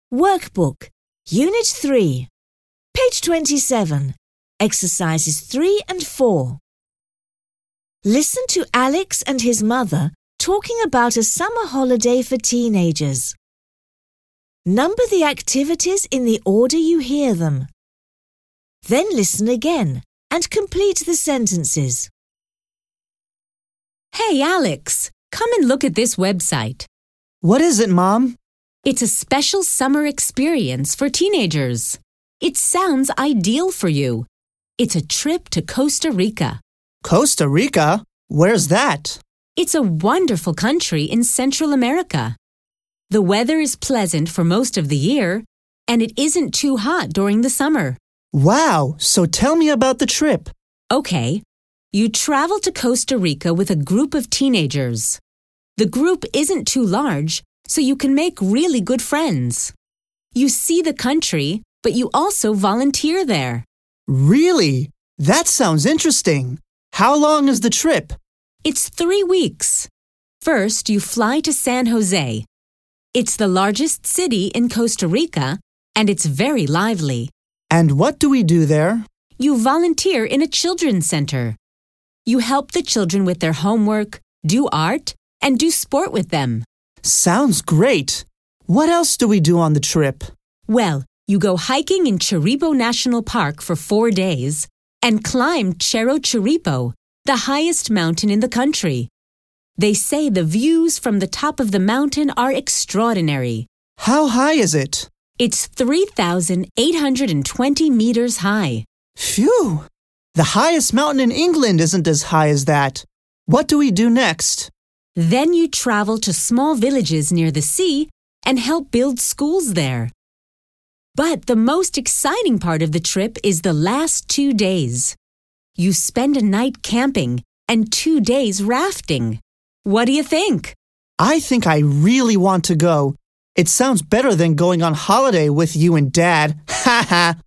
Workbook, Unit 3, page 27, exercises 3 and 4. Listen to Alex and his mother talking about a summer holiday for teenagers. Number the activities in the order you hear them. Then listen again and complete the sentences. Hey, Alex, come and look at this website. What is it, Mom? It's a special summer experience for teenagers. It sounds ideal for you. It's a trip to Costa Rica. Costa Rica? Where's that? It's a wonderful country in Central America. The weather is pleasant for most of the year, and it isn't too hot during the summer. Wow, so tell me about the trip. Okay, you travel to Costa Rica with a group of teenagers. The group isn't too large, so you can make really good friends. You see the country, but you also volunteer there. Really? That sounds interesting. How long is the trip? It's 3 weeks. First, you fly to San Jose. It's the largest city in Costa Rica, and it's very lively. And what do we do there? You volunteer in a children's center. You help the children with their homework, do art, and do sport with them. Sounds great. What else do we do on the trip? Well, you go hiking in Chirripo National Park for 4 days and climb Cerro Chirripo, the highest mountain in the country. They say the views from the top of the mountain are extraordinary. How high is it? It's 3,820 meters high. Phew! The highest mountain in England isn't as high as that. What do we do next? Then you travel to small villages near the sea and help build schools there. But the most exciting part of the trip is the last 2 days. You spend a night camping and 2 days rafting. What do you think? I think I really want to go. It sounds better than going on holiday with you and Dad. Ha ha!